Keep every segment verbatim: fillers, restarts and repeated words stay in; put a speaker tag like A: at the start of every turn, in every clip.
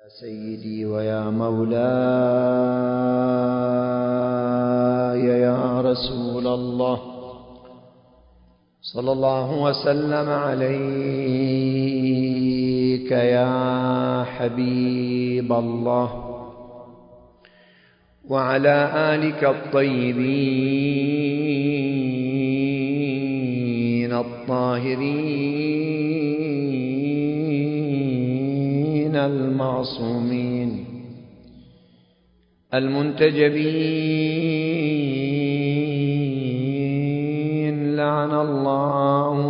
A: سيدي ويا مولاي يا رسول الله صلى الله وسلم عليك يا حبيب الله وعلى آلك الطيبين الطاهرين المعصومين المنتجبين لعن الله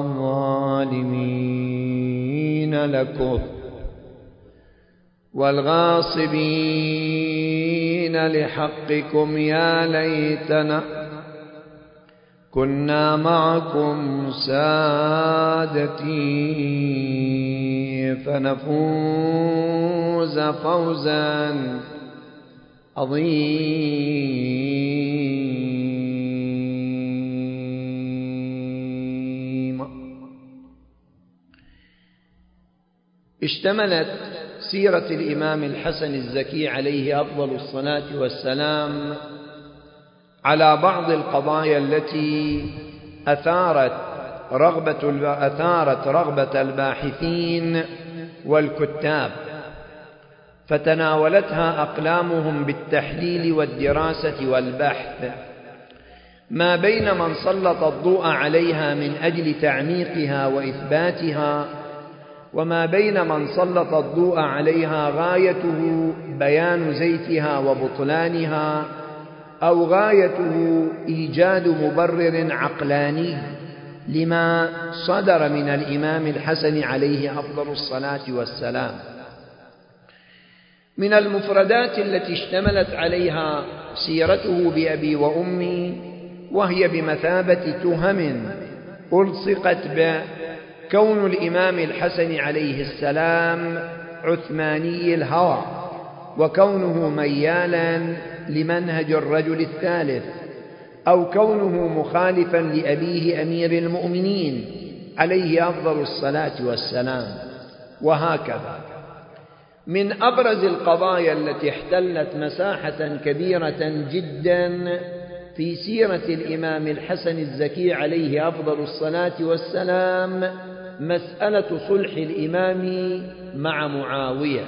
A: الظالمين لكم والغاصبين لحقكم يا ليتنا كنا معكم سادتي فنفوز فوزا عظيما. اشتملت سيرة الإمام الحسن الزكي عليه أفضل الصلاة والسلام على بعض القضايا التي أثارت رغبة أثارت رغبة الباحثين والكتاب، فتناولتها أقلامهم بالتحليل والدراسة والبحث، ما بين من سلط الضوء عليها من أجل تعميقها وإثباتها، وما بين من سلط الضوء عليها غايته بيان زيتها وبطلانها، أو غايته إيجاد مبرر عقلاني لما صدر من الإمام الحسن عليه أفضل الصلاة والسلام. من المفردات التي اشتملت عليها سيرته بأبي وأمي، وهي بمثابة تهم ألصقت بكون الإمام الحسن عليه السلام عثماني الهوى، وكونه ميالا لمنهج الرجل الثالث، أو كونه مخالفا لأبيه أمير المؤمنين عليه أفضل الصلاة والسلام، وهكذا. من أبرز القضايا التي احتلت مساحة كبيرة جدا في سيرة الإمام الحسن الزكي عليه أفضل الصلاة والسلام مسألة صلح الإمام مع معاوية.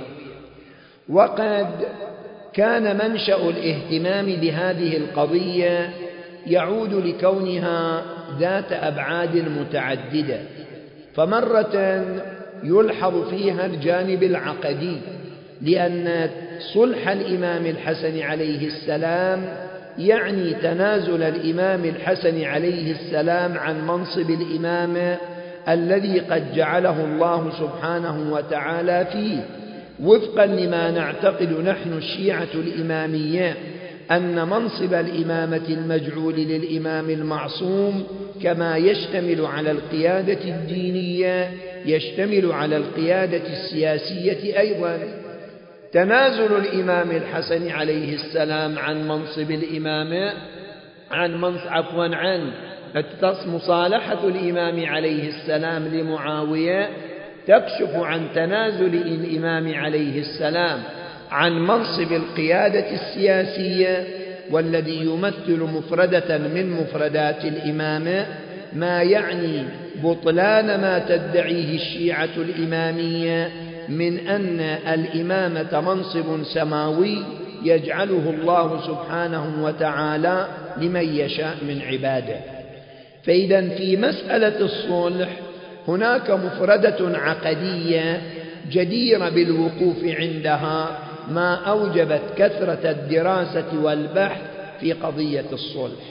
A: وقد كان منشأ الاهتمام بهذه القضية يعود لكونها ذات أبعاد متعددة، فمرة يلحظ فيها الجانب العقدي، لأن صلح الإمام الحسن عليه السلام يعني تنازل الإمام الحسن عليه السلام عن منصب الإمامة الذي قد جعله الله سبحانه وتعالى فيه، وفقا لما نعتقد نحن الشيعة الإمامية أن منصب الإمامة المجعول للإمام المعصوم كما يشتمل على القيادة الدينية يشتمل على القيادة السياسية أيضا. تنازل الإمام الحسن عليه السلام عن منصب الإمامة عن منصب عفوا عن مصالحة الإمام عليه السلام لمعاوية تكشف عن تنازل الإمام عليه السلام عن منصب القيادة السياسية، والذي يمثل مفردة من مفردات الإمامة، ما يعني بطلان ما تدعيه الشيعة الإمامية من أن الإمامة منصب سماوي يجعله الله سبحانه وتعالى لمن يشاء من عباده. فإذا في مسألة الصلح هناك مفردة عقدية جديرة بالوقوف عندها، ما أوجبت كثرة الدراسة والبحث في قضية الصلح.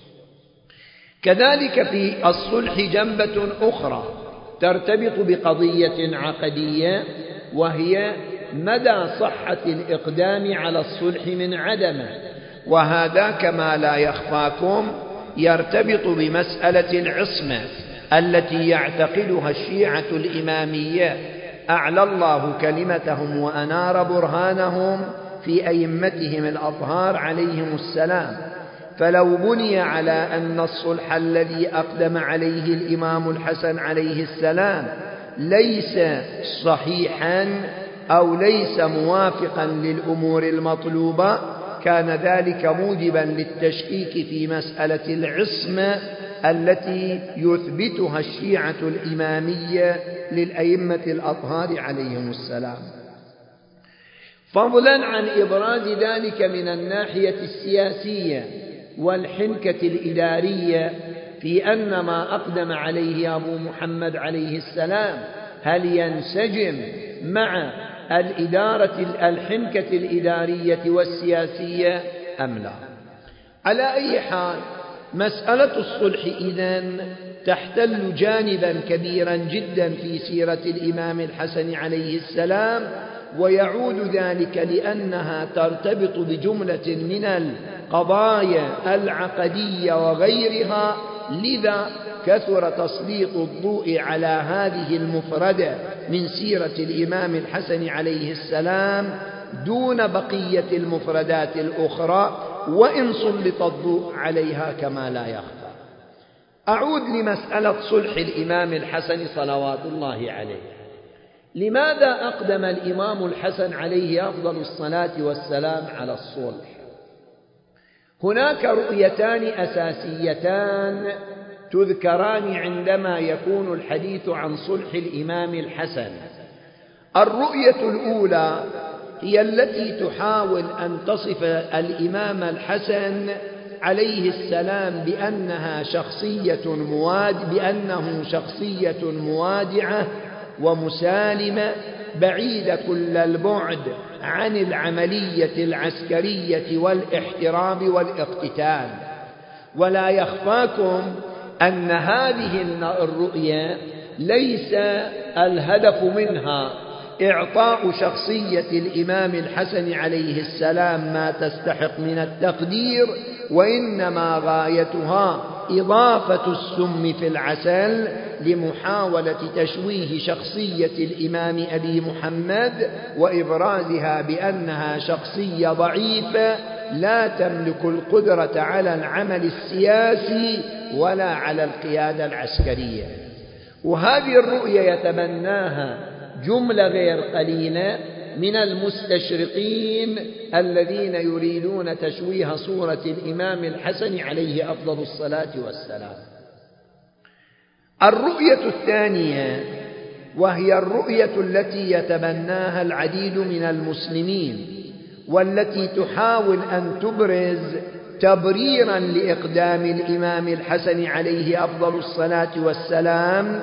A: كذلك في الصلح جنبة أخرى ترتبط بقضية عقدية، وهي مدى صحة الإقدام على الصلح من عدمه، وهذا كما لا يخفاكم يرتبط بمسألة العصمة التي يعتقدها الشيعة الإمامية أعلى الله كلمتهم وأنار برهانهم في أئمتهم الأطهار عليهم السلام. فلو بني على أن الصلح الذي أقدم عليه الإمام الحسن عليه السلام ليس صحيحا أو ليس موافقا للأمور المطلوبة كان ذلك موجبا للتشكيك في مسألة العصمة التي يثبتها الشيعة الإمامية للأئمة الأطهار عليهم السلام، فضلا عن إبراز ذلك من الناحية السياسية والحنكة الإدارية في أن ما أقدم عليه أبو محمد عليه السلام هل ينسجم مع الإدارة الحنكة الإدارية والسياسية أم لا. على أي حال مسألة الصلح إذن تحتل جانبا كبيرا جدا في سيرة الإمام الحسن عليه السلام، ويعود ذلك لأنها ترتبط بجملة من القضايا العقدية وغيرها، لذا كثر تسليط الضوء على هذه المفردة من سيرة الإمام الحسن عليه السلام دون بقية المفردات الأخرى، وإن سلط الضوء عليها كما لا يخفى. أعود لمسألة صلح الإمام الحسن صلوات الله عليه. لماذا أقدم الإمام الحسن عليه أفضل الصلاة والسلام على الصلح؟ هناك رؤيتان أساسيتان تذكران عندما يكون الحديث عن صلح الإمام الحسن. الرؤية الأولى هي التي تحاول أن تصف الإمام الحسن عليه السلام بأنها شخصية مواد بأنه شخصية موادعة ومسالمة بعيدة كل البعد عن العملية العسكرية والاحتراب والاقتتال. ولا يخفاكم أن هذه الرؤية ليس الهدف منها إعطاء شخصية الإمام الحسن عليه السلام ما تستحق من التقدير، وإنما غايتها إضافة السم في العسل لمحاولة تشويه شخصية الإمام أبي محمد وإبرازها بأنها شخصية ضعيفة لا تملك القدرة على العمل السياسي ولا على القيادة العسكرية. وهذه الرؤية يتبناها جملة غير قليلة من المستشرقين الذين يريدون تشويه صورة الإمام الحسن عليه أفضل الصلاة والسلام. الرؤية الثانية وهي الرؤية التي يتبناها العديد من المسلمين، والتي تحاول أن تبرز تبريرا لإقدام الإمام الحسن عليه أفضل الصلاة والسلام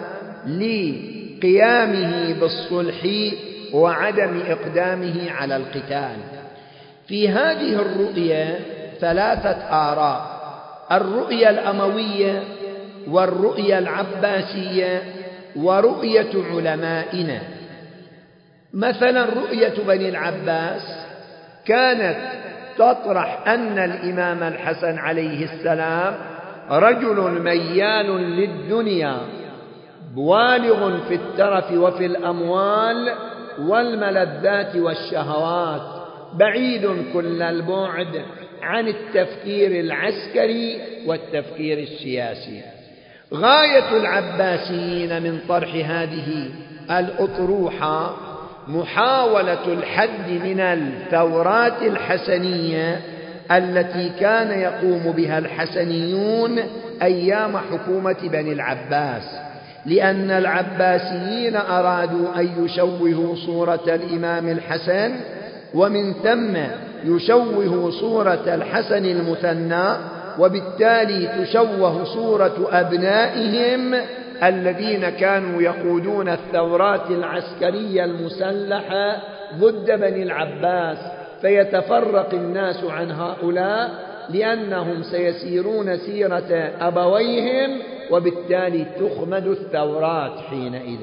A: لقيامه بالصلح وعدم إقدامه على القتال. في هذه الرؤية ثلاثة آراء: الرؤية الأموية، والرؤية العباسية، ورؤية علمائنا. مثلا رؤية بني العباس كانت تطرح أن الإمام الحسن عليه السلام رجل ميال للدنيا بالغ في الترف وفي الأموال والملذات والشهوات، بعيد كل البعد عن التفكير العسكري والتفكير السياسي. غاية العباسيين من طرح هذه الأطروحة محاولة الحد من الثورات الحسنية التي كان يقوم بها الحسنيون أيام حكومة بني العباس، لأن العباسيين أرادوا أن يشوهوا صورة الإمام الحسن، ومن ثم يشوهوا صورة الحسن المثنى، وبالتالي تشوه صورة أبنائهم الذين كانوا يقودون الثورات العسكرية المسلحة ضد بني العباس، فيتفرق الناس عن هؤلاء لأنهم سيسيرون سيرة أبويهم، وبالتالي تخمد الثورات حينئذ.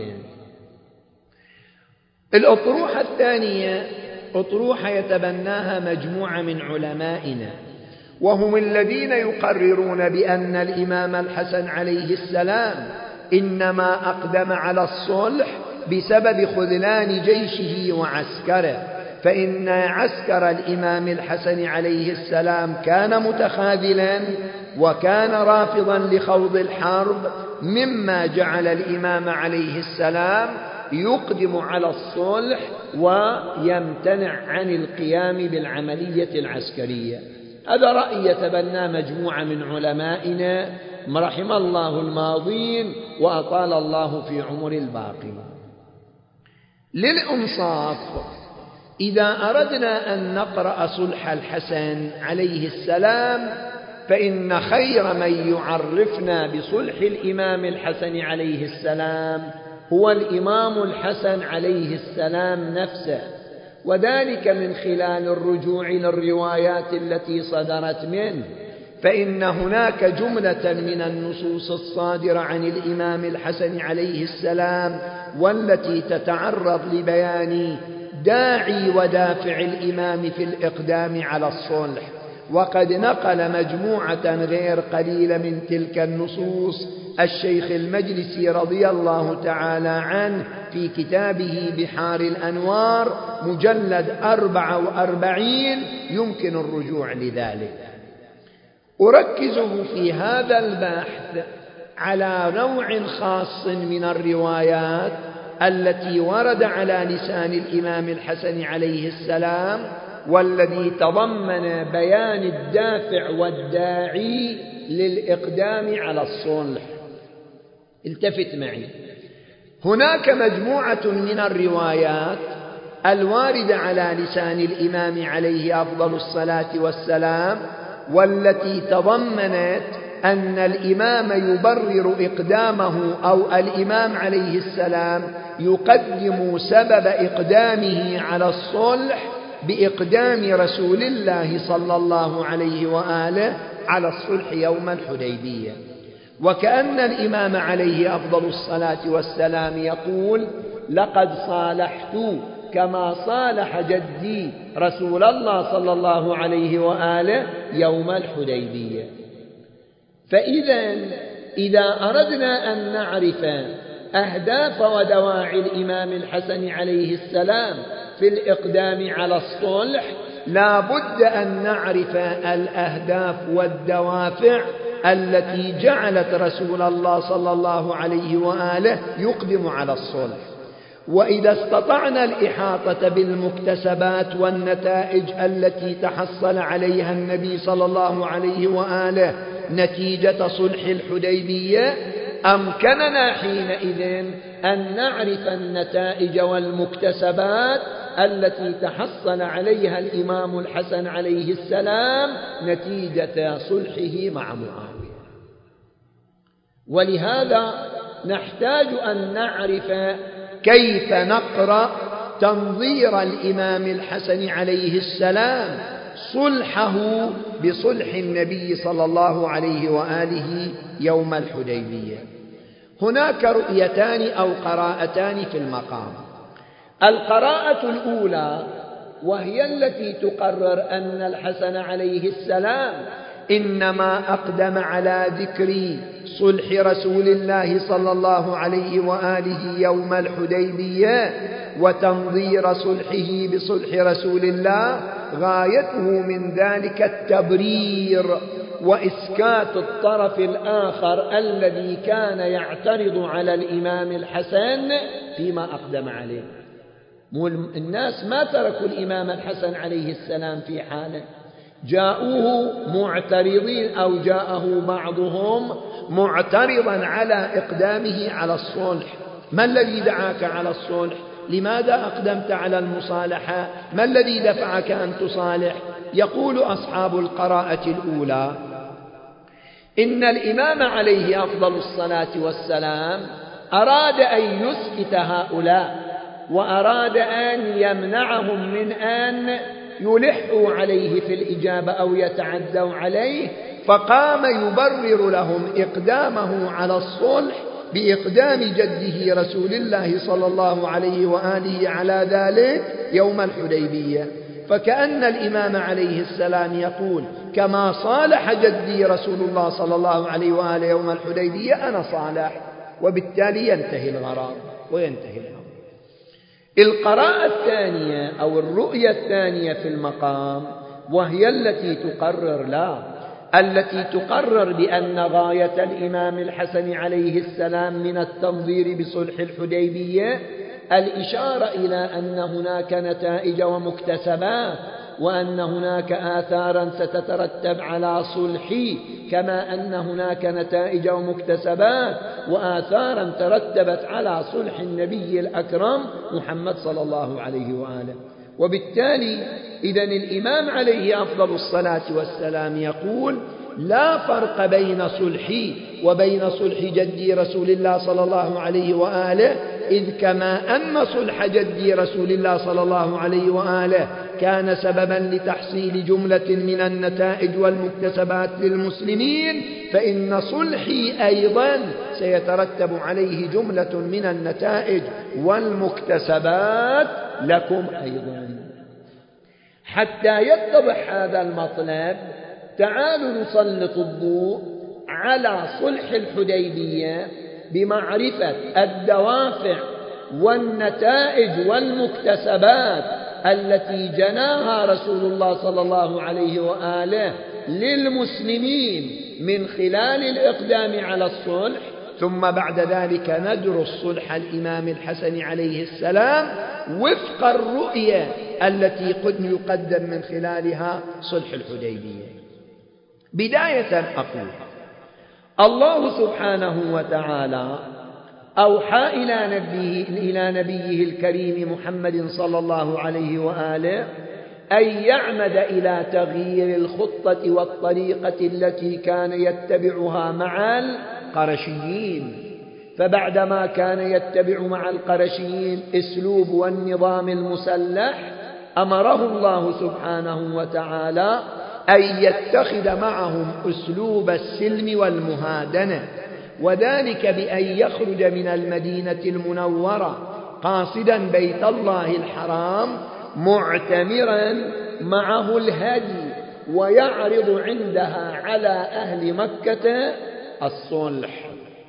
A: الأطروحة الثانية أطروحة يتبناها مجموعة من علمائنا، وهم الذين يقررون بأن الإمام الحسن عليه السلام إنما أقدم على الصلح بسبب خذلان جيشه وعسكره، فإن عسكر الإمام الحسن عليه السلام كان متخاذلا وكان رافضا لخوض الحرب، مما جعل الإمام عليه السلام يقدم على الصلح ويمتنع عن القيام بالعملية العسكرية. هذا رأي يتبنى مجموعة من علمائنا رحم الله الماضين وأطال الله في عمر الباقين. للإنصاف إذا أردنا أن نقرأ صلح الحسن عليه السلام فإن خير من يعرفنا بصلح الإمام الحسن عليه السلام هو الإمام الحسن عليه السلام نفسه، وذلك من خلال الرجوع للروايات التي صدرت منه، فإن هناك جملة من النصوص الصادرة عن الإمام الحسن عليه السلام والتي تتعرض لبيان داعي ودافع الإمام في الإقدام على الصلح، وقد نقل مجموعة غير قليلة من تلك النصوص الشيخ المجلسي رضي الله تعالى عنه في كتابه بحار الأنوار مجلد أربعة وأربعين، يمكن الرجوع لذلك. أركز في هذا البحث على نوع خاص من الروايات التي ورد على لسان الإمام الحسن عليه السلام، والذي تضمن بيان الدافع والداعي للإقدام على الصلح. التفت معي، هناك مجموعة من الروايات الواردة على لسان الإمام عليه أفضل الصلاة والسلام والتي تضمنت أن الإمام يبرر إقدامه أو الإمام عليه السلام يقدم سبب إقدامه على الصلح بإقدام رسول الله صلى الله عليه وآله على الصلح يوم الحديبية، وكأن الإمام عليه أفضل الصلاة والسلام يقول: لقد صالحت كما صالح جدي رسول الله صلى الله عليه وآله يوم الحديبية. فإذا إذا أردنا أن نعرف أهداف ودواعي الإمام الحسن عليه السلام في الإقدام على الصلح لا بد أن نعرف الأهداف والدوافع التي جعلت رسول الله صلى الله عليه وآله يقدم على الصلح. وإذا استطعنا الإحاطة بالمكتسبات والنتائج التي تحصل عليها النبي صلى الله عليه وآله نتيجة صلح الحديبية، أمكننا حينئذ أن نعرف النتائج والمكتسبات التي تحصل عليها الإمام الحسن عليه السلام نتيجة صلحه مع معاوية. ولهذا نحتاج أن نعرف كيف نقرأ تنظير الإمام الحسن عليه السلام صلحه بصلح النبي صلى الله عليه وآله يوم الحديبية. هناك رؤيتان أو قراءتان في المقام. القراءة الأولى وهي التي تقرر أن الحسن عليه السلام إنما أقدم على ذكر صلح رسول الله صلى الله عليه وآله يوم الحديبية وتنظير صلحه بصلح رسول الله، غايته من ذلك التبرير وإسكات الطرف الآخر الذي كان يعترض على الإمام الحسن فيما أقدم عليه. الناس ما تركوا الإمام الحسن عليه السلام في حاله، جاءوه معترضين أو جاءه بعضهم معترضا على إقدامه على الصلح. ما الذي دعاك على الصلح؟ لماذا أقدمت على المصالحة؟ ما الذي دفعك أن تصالح؟ يقول أصحاب القراءة الأولى إن الإمام عليه أفضل الصلاة والسلام أراد أن يسكت هؤلاء وأراد أن يمنعهم من أن يلحوا عليه في الإجابة أو يتعدوا عليه، فقام يبرر لهم إقدامه على الصلح بإقدام جده رسول الله صلى الله عليه وآله على ذلك يوم الحديبية. فكأن الإمام عليه السلام يقول: كما صالح جدي رسول الله صلى الله عليه وآله يوم الحديبية أنا صالح، وبالتالي ينتهي الغرض وينتهي الأمر. القراءة الثانية أو الرؤية الثانية في المقام وهي التي تقرر لا التي تقرر بأن غاية الإمام الحسن عليه السلام من التنظير بصلح الحديبية الإشارة إلى أن هناك نتائج ومكتسبات، وأن هناك آثارا ستترتب على صلح، كما أن هناك نتائج ومكتسبات وآثارا ترتبت على صلح النبي الأكرم محمد صلى الله عليه وآله. وبالتالي إذن الإمام عليه أفضل الصلاة والسلام يقول: لا فرق بين صلحي وبين صلح جدي رسول الله صلى الله عليه وآله، إذ كما أن صلح جدي رسول الله صلى الله عليه وآله كان سببا لتحصيل جملة من النتائج والمكتسبات للمسلمين، فإن صلحي أيضا سيترتب عليه جملة من النتائج والمكتسبات لكم أيضا. حتى يتضح هذا المطلب، تعالوا نسلط الضوء على صلح الحديبية بمعرفة الدوافع والنتائج والمكتسبات التي جناها رسول الله صلى الله عليه وآله للمسلمين من خلال الإقدام على الصلح، ثم بعد ذلك ندرس صلح الإمام الحسن عليه السلام وفق الرؤية التي قد يقدم من خلالها صلح الحديبية. بداية أقول: الله سبحانه وتعالى أوحى إلى نبيه, إلى نبيه الكريم محمد صلى الله عليه وآله أن يعمد إلى تغيير الخطة والطريقة التي كان يتبعها مع القرشيين. فبعدما كان يتبع مع القرشيين أسلوب والنظام المسلح، أمره الله سبحانه وتعالى أن يتخذ معهم أسلوب السلم والمهادنة، وذلك بأن يخرج من المدينة المنورة قاصدا بيت الله الحرام معتمرا معه الهدي، ويعرض عندها على أهل مكة الصلح.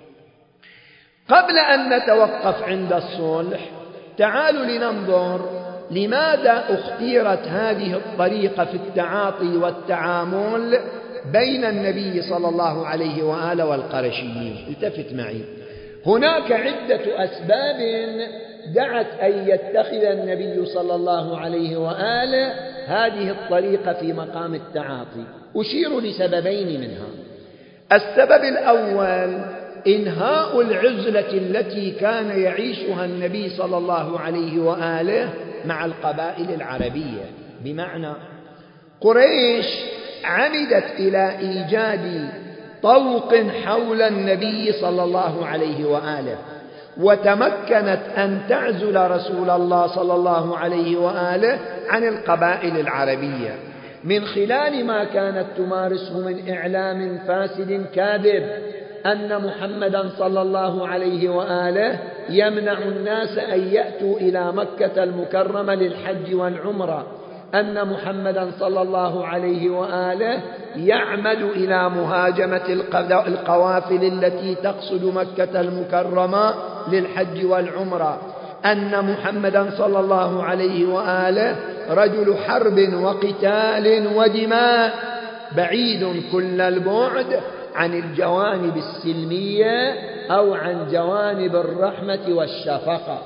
A: قبل أن نتوقف عند الصلح، تعالوا لننظر لماذا اختيرت هذه الطريقة في التعاطي والتعامل بين النبي صلى الله عليه وآله والقرشيين. التفت معي، هناك عدة أسباب دعت أن يتخذ النبي صلى الله عليه وآله هذه الطريقة في مقام التعاطي. أشير لسببين منها. السبب الأول: إنهاء العزلة التي كان يعيشها النبي صلى الله عليه وآله مع القبائل العربية، بمعنى قريش عمدت إلى إيجاد طوق حول النبي صلى الله عليه وآله، وتمكنت أن تعزل رسول الله صلى الله عليه وآله عن القبائل العربية من خلال ما كانت تمارسه من إعلام فاسد كاذب أن محمدا صلى الله عليه وآله يمنع الناس أن يأتوا إلى مكة المكرمة للحج والعمرة، أن محمدا صلى الله عليه وآله يعمد إلى مهاجمة القوافل التي تقصد مكة المكرمة للحج والعمرة، أن محمدا صلى الله عليه وآله رجل حرب وقتال ودماء بعيد كل البعد عن الجوانب السلمية أو عن جوانب الرحمة والشفقة.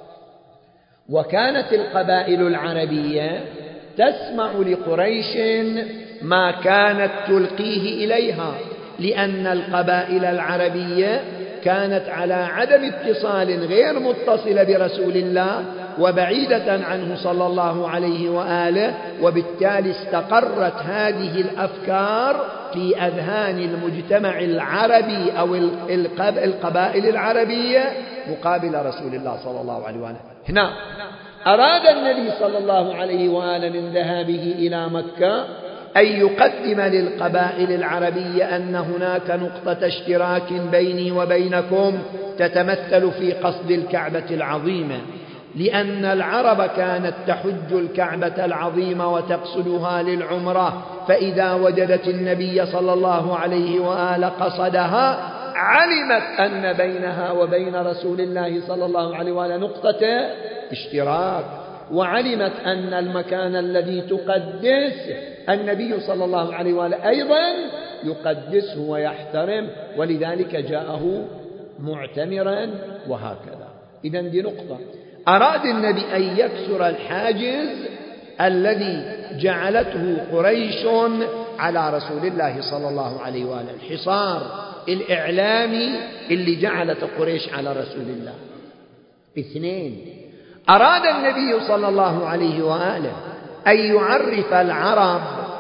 A: وكانت القبائل العربية تسمع لقريش ما كانت تلقيه إليها، لأن القبائل العربية كانت على عدم اتصال غير متصلة برسول الله وبعيدة عنه صلى الله عليه وآله، وبالتالي استقرت هذه الأفكار في أذهان المجتمع العربي أو القبائل العربية مقابل رسول الله صلى الله عليه وآله. هنا أراد النبي صلى الله عليه وآله من ذهابه إلى مكة أن يقدم للقبائل العربية أن هناك نقطة اشتراك بيني وبينكم تتمثل في قصد الكعبة العظيمة، لأن العرب كانت تحج الكعبة العظيمة وتقصدها للعمرة، فإذا وجدت النبي صلى الله عليه وآله قصدها علمت أن بينها وبين رسول الله صلى الله عليه وآله نقطة اشتراك، وعلمت أن المكان الذي تقدس النبي صلى الله عليه وآله أيضا يقدسه ويحترم، ولذلك جاءه معتمرا وهكذا. إذن دي نقطة. أراد النبي أن يكسر الحاجز الذي جعلته قريش على رسول الله صلى الله عليه وآله، الحصار الإعلامي اللي جعلت قريش على رسول الله. اثنين، أراد النبي صلى الله عليه وآله أن يعرف العرب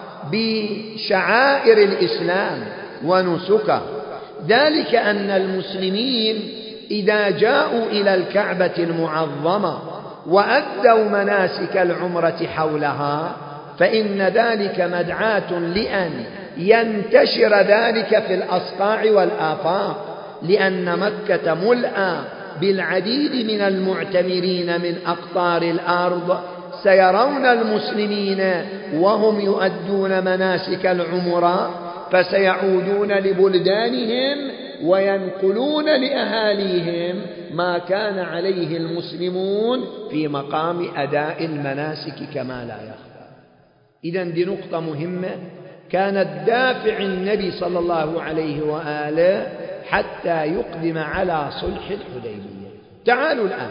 A: بشعائر الإسلام ونسكه، ذلك أن المسلمين إذا جاءوا إلى الكعبة المعظمة وأدوا مناسك العمرة حولها فإن ذلك مدعاة لأن ينتشر ذلك في الأصقاع والآفاق، لأن مكة ملأى بالعديد من المعتمرين من أقطار الأرض سيرون المسلمين وهم يؤدون مناسك العمرة فسيعودون لبلدانهم وينقلون لأهاليهم ما كان عليه المسلمون في مقام أداء المناسك كما لا يخفى. إذن دي نقطة مهمة كانت دافع النبي صلى الله عليه وآله حتى يقدم على صلح الحديبية. تعالوا الآن،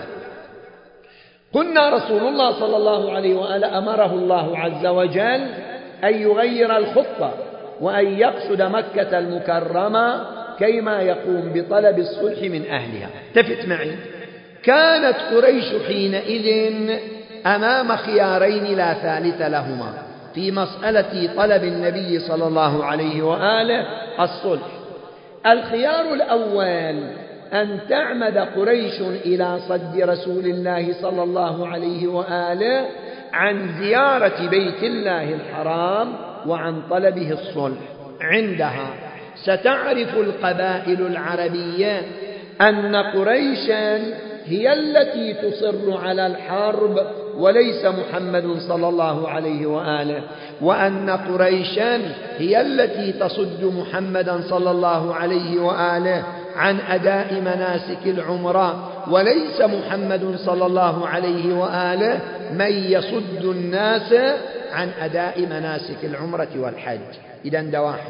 A: قلنا رسول الله صلى الله عليه وآله أمره الله عز وجل أن يغير الخطة وأن يقصد مكة المكرمة كيما يقوم بطلب الصلح من أهلها. تفت معي، كانت قريش حينئذ أمام خيارين لا ثالث لهما في مسألة طلب النبي صلى الله عليه وآله الصلح. الخيار الأول أن تعمد قريش إلى صد رسول الله صلى الله عليه وآله عن زيارة بيت الله الحرام وعن طلبه الصلح. عندها ستعرف القبائل العربية أن قريشا هي التي تصر على الحرب وليس محمد صلى الله عليه وآله، وأن قريشا هي التي تصد محمدا صلى الله عليه وآله عن أداء مناسك العمرة، وليس محمد صلى الله عليه وآله من يصد الناس عن أداء مناسك العمرة والحج. إذن ده واحد.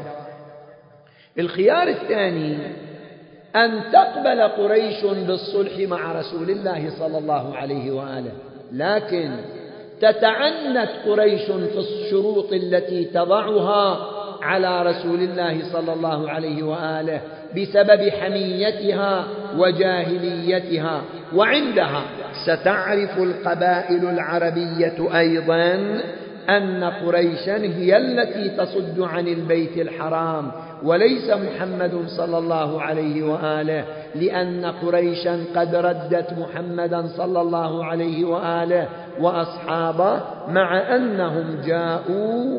A: الخيار الثاني أن تقبل قريش بالصلح مع رسول الله صلى الله عليه وآله، لكن تتعنت قريش في الشروط التي تضعها على رسول الله صلى الله عليه وآله بسبب حميتها وجاهليتها. وعندها ستعرف القبائل العربية أيضا أن قريشا هي التي تصد عن البيت الحرام وليس محمد صلى الله عليه وآله، لأن قريشا قد ردت محمدا صلى الله عليه وآله وأصحابه مع أنهم جاءوا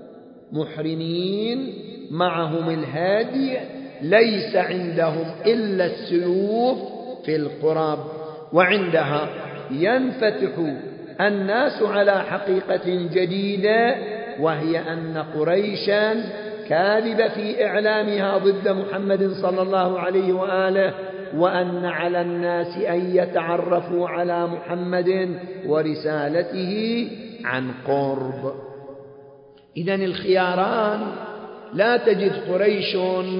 A: محرمين معهم الهادي، ليس عندهم إلا السيوف في القرب. وعندها ينفتح الناس على حقيقة جديدة، وهي أن قريشا كاذبة في إعلامها ضد محمد صلى الله عليه وآله، وأن على الناس أن يتعرفوا على محمد ورسالته عن قرب. إذن الخياران لا تجد قريش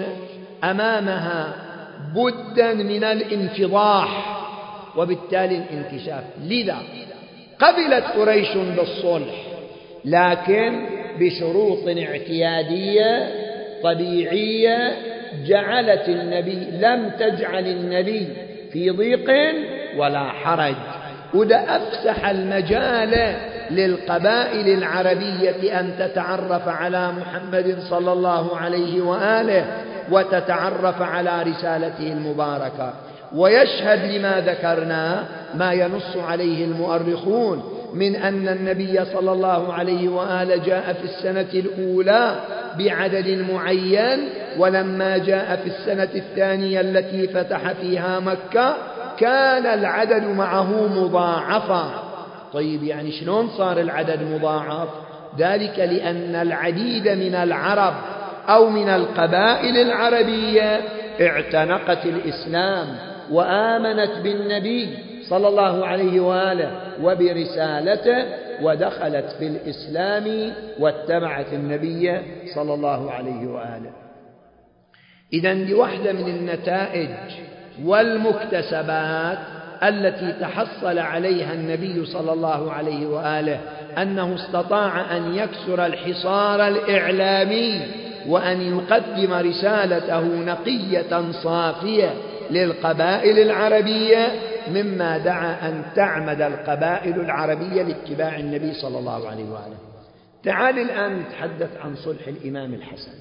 A: أمامها بدا من الانفضاح وبالتالي الانكشاف، لذا قبلت قريش بالصلح لكن بشروط اعتيادية طبيعية جعلت النبي لم تجعل النبي في ضيق ولا حرج، وده أفسح المجال للقبائل العربية أن تتعرف على محمد صلى الله عليه وآله وتتعرف على رسالته المباركة. ويشهد لما ذكرنا ما ينص عليه المؤرخون من أن النبي صلى الله عليه وآله جاء في السنة الأولى بعدد معين، ولما جاء في السنة الثانية التي فتح فيها مكة كان العدد معه مضاعفا. طيب يعني شلون صار العدد مضاعف؟ ذلك لأن العديد من العرب أو من القبائل العربية اعتنقت الإسلام وآمنت بالنبي صلى الله عليه وآله وبرسالته ودخلت في الإسلام واتبعت النبي صلى الله عليه وآله. إذن دي واحدة من النتائج والمكتسبات التي تحصل عليها النبي صلى الله عليه وآله أنه استطاع أن يكسر الحصار الإعلامي وأن يقدم رسالته نقية صافية للقبائل العربية، مما دعا أن تعمد القبائل العربية لاتباع النبي صلى الله عليه وآله. تعال الآن نتحدث عن صلح الإمام الحسن.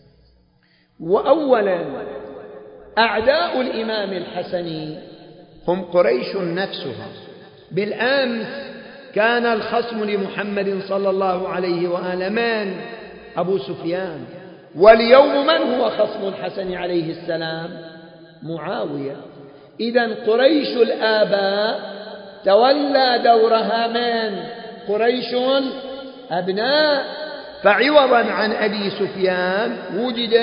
A: وأولا أعداء الإمام الحسن هم قريش نفسها. بالأمس كان الخصم لمحمد صلى الله عليه وآله من؟ أبو سفيان. واليوم من هو خصم الحسن عليه السلام؟ معاوية. إذن قريش الآباء تولى دورها من؟ قريش أبناء. فعوضا عن أبي سفيان وجد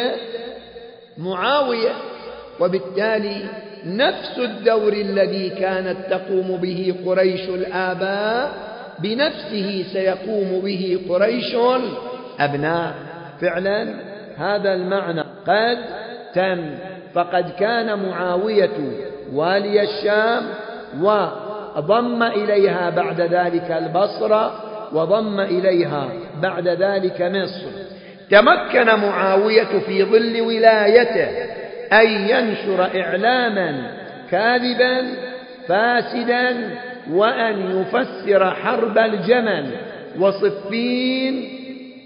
A: معاوية، وبالتالي نفس الدور الذي كانت تقوم به قريش الآباء بنفسه سيقوم به قريش الأبناء. فعلا هذا المعنى قد تم، فقد كان معاوية والي الشام وضم إليها بعد ذلك البصرة، وضم إليها بعد ذلك مصر. تمكن معاوية في ظل ولايته أن ينشر إعلاما كاذبا فاسدا، وأن يفسر حرب الجمل وصفين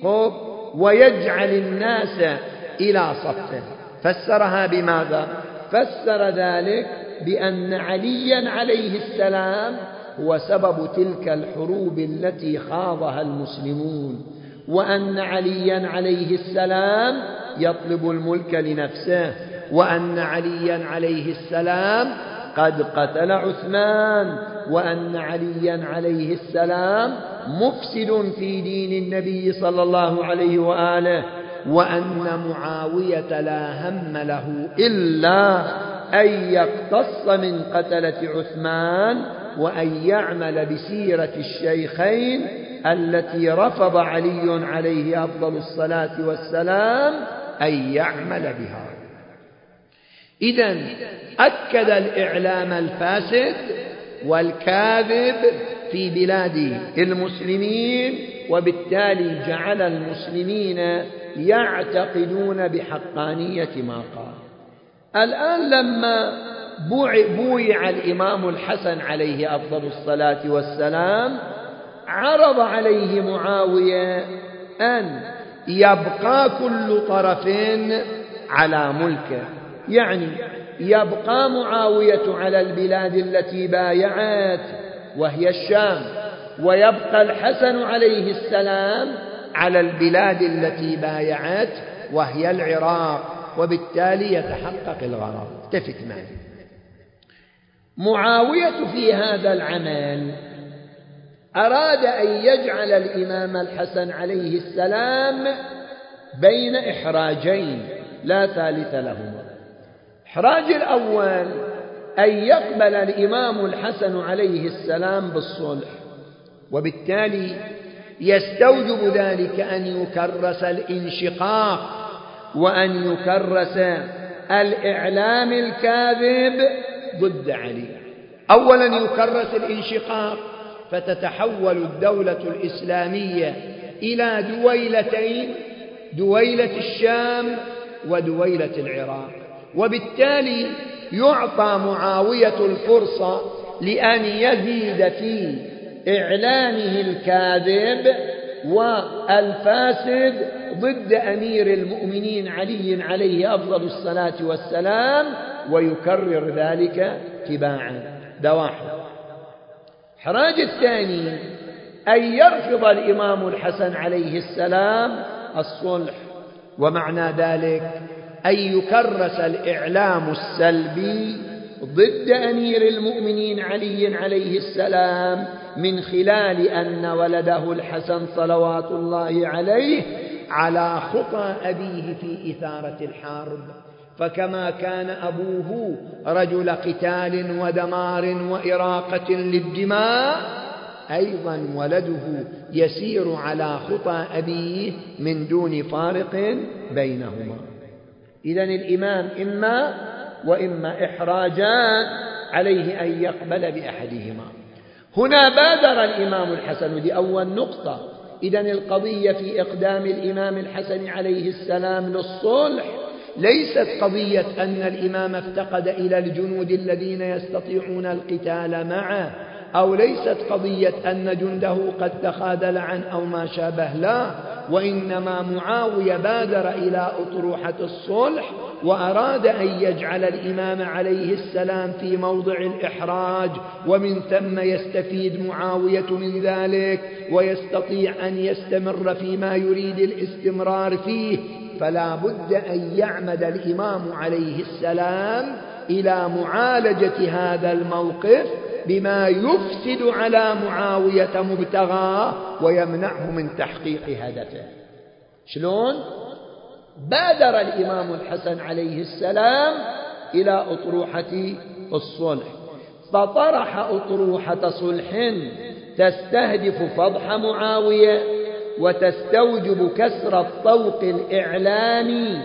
A: ويجعل الناس إلى صفه. فسرها بماذا؟ فسر ذلك بأن عليا عليه السلام هو سبب تلك الحروب التي خاضها المسلمون، وأن عليا عليه السلام يطلب الملك لنفسه، وأن عليا عليه السلام قد قتل عثمان، وأن عليا عليه السلام مفسد في دين النبي صلى الله عليه وآله، وأن معاوية لا هم له إلا أن يقتص من قتلة عثمان، وأن يعمل بسيرة الشيخين التي رفض علي عليه أفضل الصلاة والسلام أن يعمل بها. إذن أكد الإعلام الفاسد والكاذب في بلاد المسلمين، وبالتالي جعل المسلمين يعتقدون بحقانية ما قال. الآن لما بويع الإمام الحسن عليه أفضل الصلاة والسلام، عرض عليه معاوية أن يبقى كل طرف على ملكه، يعني يبقى معاوية على البلاد التي بايعت وهي الشام، ويبقى الحسن عليه السلام على البلاد التي بايعت وهي العراق، وبالتالي يتحقق الغرض. التفت معي. معاوية في هذا العمل أراد أن يجعل الإمام الحسن عليه السلام بين إحراجين لا ثالث لهما. الإحراج الأول أن يقبل الإمام الحسن عليه السلام بالصلح، وبالتالي يستوجب ذلك أن يكرس الانشقاق، وأن يكرس الإعلام الكاذب ضد علي. أولا يكرس الانشقاق، فتتحول الدولة الإسلامية إلى دويلتين، دويلة الشام ودويلة العراق، وبالتالي يعطى معاوية الفرصة لأن يزيد في إعلانه الكاذب والفاسد ضد أمير المؤمنين علي عليه أفضل الصلاة والسلام، ويكرر ذلك تباعا. ده واحد. الحراج الثاني أن يرفض الإمام الحسن عليه السلام الصلح، ومعنى ذلك أن يكرس الإعلام السلبي ضد أمير المؤمنين علي عليه السلام، من خلال أن ولده الحسن صلوات الله عليه على خطى أبيه في إثارة الحرب. فكما كان أبوه رجل قتال ودمار وإراقة للدماء، أيضا ولده يسير على خطى أبيه من دون فارق بينهما. إذن الإمام إما وإما إحراجان عليه أن يقبل بأحدهما. هنا بادر الإمام الحسن، دي أول نقطة. إذن القضية في إقدام الإمام الحسن عليه السلام للصلح ليست قضية أن الإمام افتقد إلى الجنود الذين يستطيعون القتال معه، أو ليست قضية أن جنده قد تخاذل عنه أو ما شابه، لا، وإنما معاوية بادر إلى أطروحة الصلح وأراد أن يجعل الإمام عليه السلام في موضع الإحراج، ومن ثم يستفيد معاوية من ذلك ويستطيع أن يستمر فيما يريد الاستمرار فيه. فلا بد أن يعمد الإمام عليه السلام إلى معالجة هذا الموقف بما يفسد على معاوية مبتغاه ويمنعه من تحقيق هدفه. شلون؟ بادر الإمام الحسن عليه السلام إلى أطروحة الصلح، فطرح أطروحة صلح تستهدف فضح معاوية وتستوجب كسر الطوق الإعلامي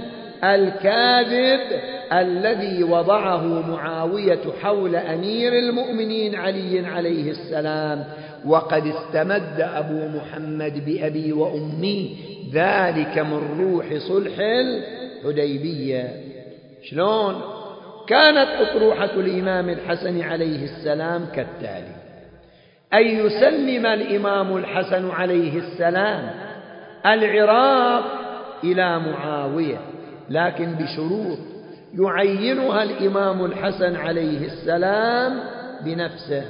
A: الكاذب الذي وضعه معاوية حول أمير المؤمنين علي عليه السلام. وقد استمد أبو محمد بأبي وأمي ذلك من روح صلح الحديبية. شلون؟ كانت أطروحة الإمام الحسن عليه السلام كالتالي: أن يسلم الإمام الحسن عليه السلام العراق إلى معاوية، لكن بشروط يعينها الإمام الحسن عليه السلام بنفسه،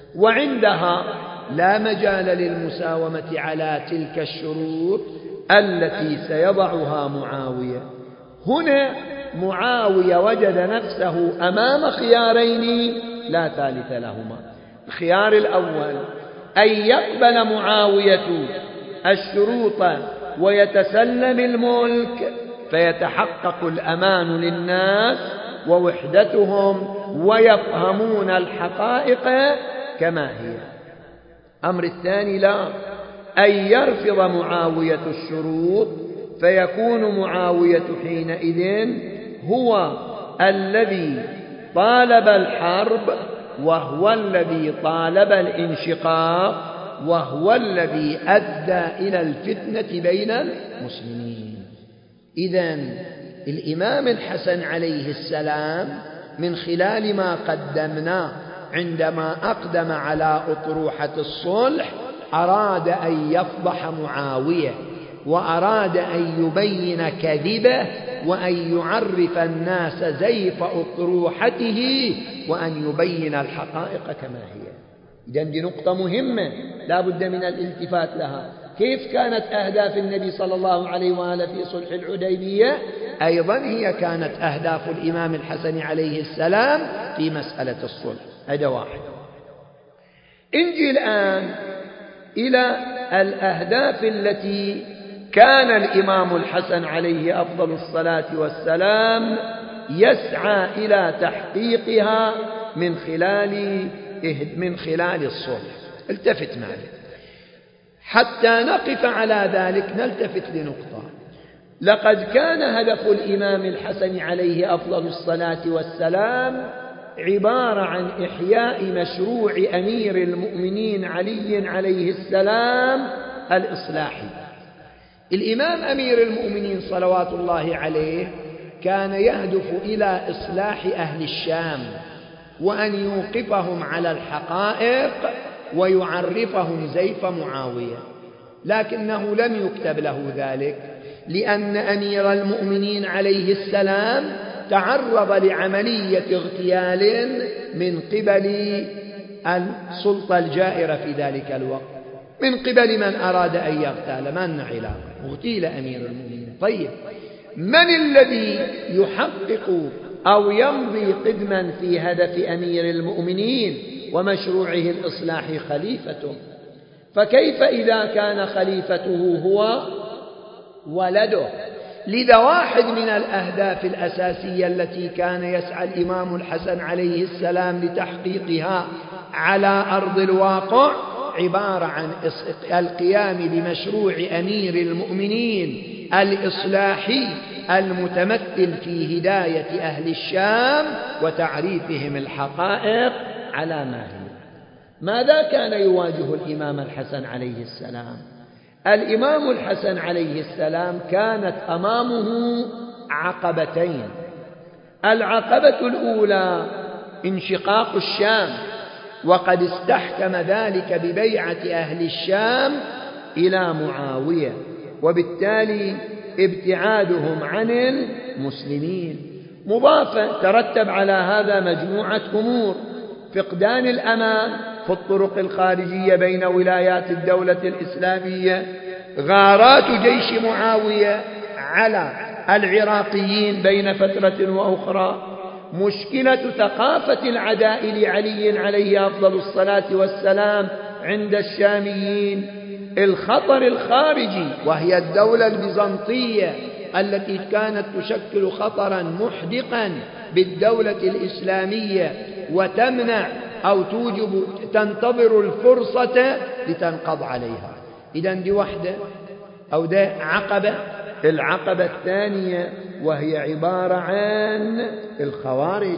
A: وعندها لا مجال للمساومة على تلك الشروط التي سيضعها معاوية. هنا معاوية وجد نفسه أمام خيارين لا ثالث لهما. الخيار الأول أن يقبل معاوية الشروط ويتسلم الملك فيتحقق الأمان للناس ووحدتهم ويفهمون الحقائق كما هي. أمر الثاني لا، أن يرفض معاوية الشروط فيكون معاوية حينئذ هو الذي طالب الحرب، وهو الذي طالب الانشقاق، وهو الذي أدى إلى الفتنة بين المسلمين. إذن الإمام الحسن عليه السلام من خلال ما قدمنا عندما أقدم على أطروحة الصلح أراد أن يفضح معاوية، وأراد أن يبين كذبه، وأن يعرف الناس زيف أطروحته، وأن يبين الحقائق كما هي. إذن دي نقطة مهمة لا بد من الالتفات لها. كيف كانت أهداف النبي صلى الله عليه وآله في صلح الحديبية؟ أيضا هي كانت أهداف الإمام الحسن عليه السلام في مسألة الصلح. هذا واحد. نجي الآن إلى الأهداف التي كان الإمام الحسن عليه أفضل الصلاة والسلام يسعى إلى تحقيقها من خلال من خلال الصلح. التفت معي حتى نقف على ذلك. نلتفت لنقطة: لقد كان هدف الإمام الحسن عليه أفضل الصلاة والسلام عبارة عن إحياء مشروع أمير المؤمنين علي عليه السلام الإصلاحي. الإمام أمير المؤمنين صلوات الله عليه كان يهدف إلى إصلاح أهل الشام، وأن يوقفهم على الحقائق ويعرفهم زيف معاوية، لكنه لم يكتب له ذلك، لأن أمير المؤمنين عليه السلام تعرض لعملية اغتيال من قبل السلطة الجائرة في ذلك الوقت، من قبل من أراد أن يغتال. ما لنا علاقة، اغتيل أمير المؤمنين. طيب، من الذي يحقق أو يمضي قدما في هدف أمير المؤمنين ومشروعه الإصلاحي؟ خليفته. فكيف إذا كان خليفته هو ولده؟ لذا واحد من الأهداف الأساسية التي كان يسعى الإمام الحسن عليه السلام لتحقيقها على أرض الواقع عبارة عن القيام بمشروع أمير المؤمنين الإصلاحي المتمثل في هداية أهل الشام وتعريفهم الحقائق على ما هي. ماذا كان يواجه الإمام الحسن عليه السلام؟ الإمام الحسن عليه السلام كانت أمامه عقبتين. العقبة الأولى انشقاق الشام، وقد استحكم ذلك ببيعة أهل الشام إلى معاوية، وبالتالي ابتعادهم عن المسلمين. مضافة ترتب على هذا مجموعة أمور: فقدان الأمان في الطرق الخارجية بين ولايات الدولة الإسلامية، غارات جيش معاوية على العراقيين بين فترة وأخرى، مشكلة ثقافة العداء لعلي عليه أفضل الصلاة والسلام عند الشاميين، الخطر الخارجي وهي الدولة البيزنطية التي كانت تشكل خطرا محدقا بالدولة الإسلامية وتمنع أو توجب تنتظر الفرصة لتنقض عليها. إذن دي وحدة أو ده عقبة. العقبة الثانية وهي عبارة عن الخوارج.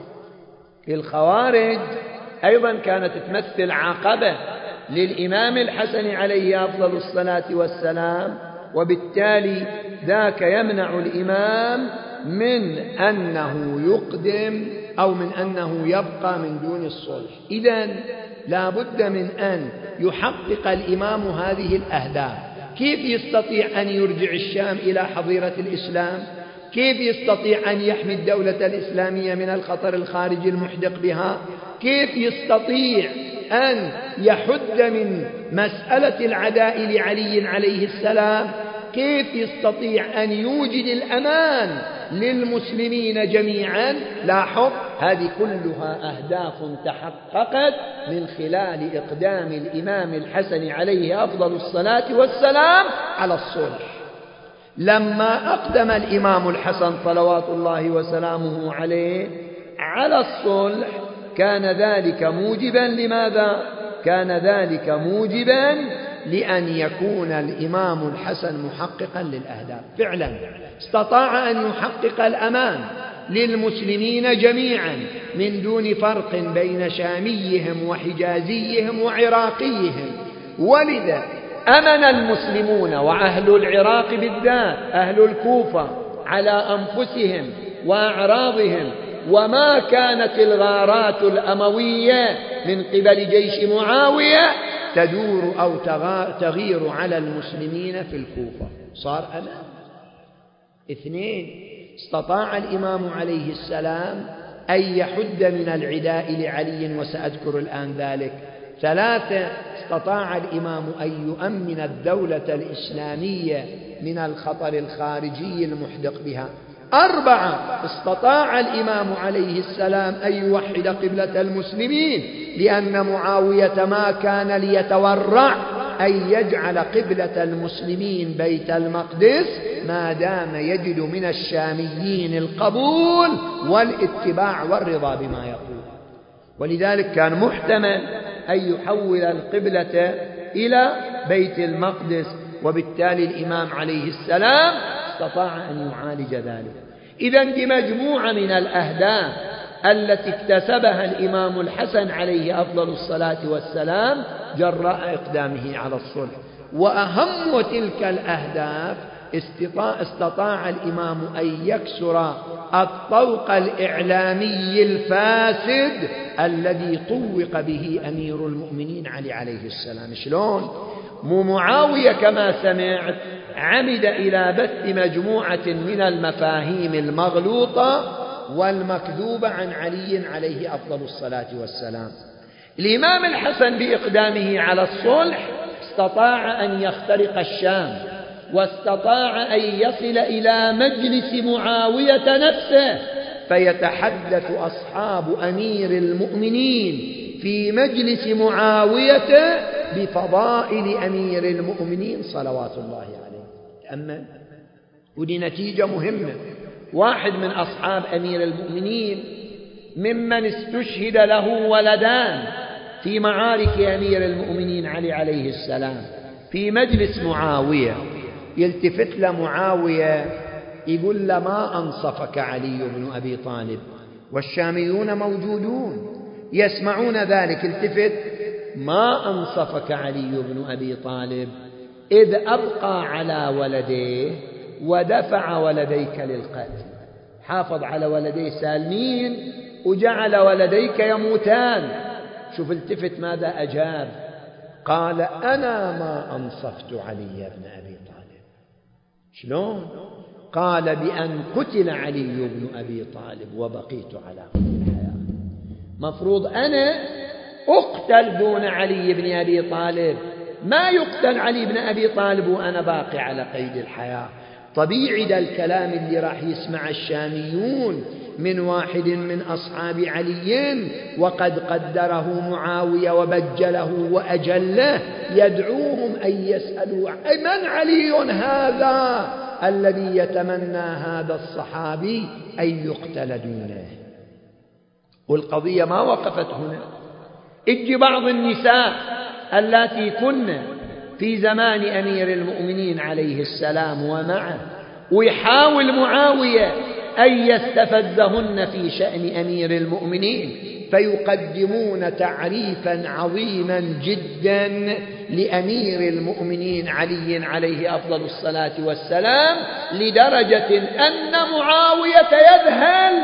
A: الخوارج أيضا كانت تمثل عقبة للإمام الحسن عليه أفضل الصلاة والسلام، وبالتالي ذاك يمنع الإمام من أنه يقدم أو من أنه يبقى من دون الصلح. إذن لا بد من أن يحقق الإمام هذه الأهداف. كيف يستطيع أن يرجع الشام إلى حظيرة الإسلام؟ كيف يستطيع أن يحمي الدولة الإسلامية من الخطر الخارجي المحدق بها؟ كيف يستطيع أن يحد من مسألة العداء لعلي عليه السلام؟ كيف يستطيع أن يوجد الأمان للمسلمين جميعا؟ لاحظ، هذه كلها أهداف تحققت من خلال إقدام الإمام الحسن عليه أفضل الصلاة والسلام على الصلح. لما أقدم الإمام الحسن صلوات الله وسلامه عليه على الصلح كان ذلك موجبا لماذا؟ كان ذلك موجبا لأن يكون الإمام الحسن محققا للأهداف. فعلا استطاع أن يحقق الأمان للمسلمين جميعا من دون فرق بين شاميهم وحجازيهم وعراقيهم، ولذا أمن المسلمون وأهل العراق بالذات أهل الكوفة على أنفسهم وأعراضهم، وما كانت الغارات الأموية من قبل جيش معاوية تدور أو تغير على المسلمين في الكوفة. صار أمان. اثنين، استطاع الإمام عليه السلام أن يحد من العداء لعلي، وسأذكر الآن ذلك. ثلاثة، استطاع الإمام أن يؤمن الدولة الإسلامية من الخطر الخارجي المحدق بها. أربعة، استطاع الإمام عليه السلام أن يوحد قبلة المسلمين، لأن معاوية ما كان ليتورع أن يجعل قبلة المسلمين بيت المقدس ما دام يجد من الشاميين القبول والاتباع والرضا بما يقول. ولذلك كان محتمل أن يحول القبلة إلى بيت المقدس، وبالتالي الإمام عليه السلام استطاع أن يعالج ذلك. إذن بمجموعة من الأهداف التي اكتسبها الإمام الحسن عليه أفضل الصلاة والسلام جراء إقدامه على الصلح. وأهم تلك الأهداف استطاع الإمام أن يكسر الطوق الإعلامي الفاسد الذي طوق به أمير المؤمنين علي عليه السلام. شلون؟ مو معاوية كما سمعت عمد إلى بث مجموعة من المفاهيم المغلوطة والمكذوبة عن علي عليه أفضل الصلاة والسلام. الإمام الحسن بإقدامه على الصلح استطاع أن يخترق الشام، واستطاع أن يصل إلى مجلس معاوية نفسه، فيتحدث أصحاب أمير المؤمنين في مجلس معاوية بفضائل أمير المؤمنين صلوات الله عليه. تأمل، ودي نتيجة مهمة. واحد من أصحاب أمير المؤمنين ممن استشهد له ولدان في معارك أمير المؤمنين علي عليه السلام في مجلس معاوية، يلتفت لمعاوية يقول لما أنصفك علي بن أبي طالب، والشاميون موجودون يسمعون ذلك. التفت: ما أنصفك علي بن أبي طالب إذ أبقى على ولديه ودفع ولديك للقتل. حافظ على ولديه سالمين وجعل ولديك يموتان. شوف التفت ماذا أجاب: قال: أنا ما أنصفت علي بن أبي طالب. شلون؟ قال: بأن قتل علي بن أبي طالب وبقيت على قيد الحياة. مفروض أنا أقتل دون علي بن أبي طالب، ما يقتل علي بن أبي طالب وأنا باقي على قيد الحياة. طبيعي ده الكلام اللي راح يسمع الشاميون من واحد من أصحاب علي وقد قدره معاوية وبجله وأجله، يدعوهم أن يسألوا: من علي هذا الذي يتمنى هذا الصحابي أن يقتل دونه؟ والقضية ما وقفت هنا. اجي بعض النساء اللاتي كن في زمان أمير المؤمنين عليه السلام ومعه، ويحاول معاوية أن يستفزهن في شأن أمير المؤمنين، فيقدمون تعريفا عظيما جدا لأمير المؤمنين علي عليه أفضل الصلاة والسلام، لدرجة أن معاوية يذهل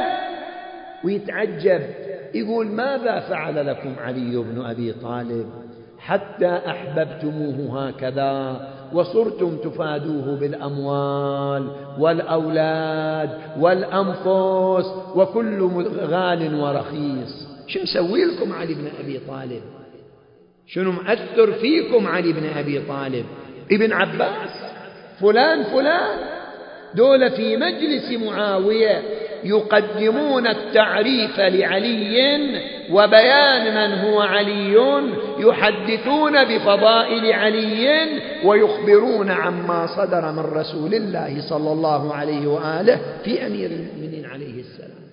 A: ويتعجب، يقول: ماذا فعل لكم علي بن أبي طالب حتى أحببتموه هكذا وصرتم تفادوه بالأموال والأولاد والأنفس وكل غال ورخيص؟ شو مسوي لكم علي بن أبي طالب؟ شنو مؤثر فيكم علي بن أبي طالب؟ ابن عباس، فلان فلان، دول في مجلس معاوية يقدمون التعريف لعلي وبيان من هو علي، يحدثون بفضائل علي ويخبرون عما صدر من رسول الله صلى الله عليه وآله في أمير المؤمنين عليه السلام.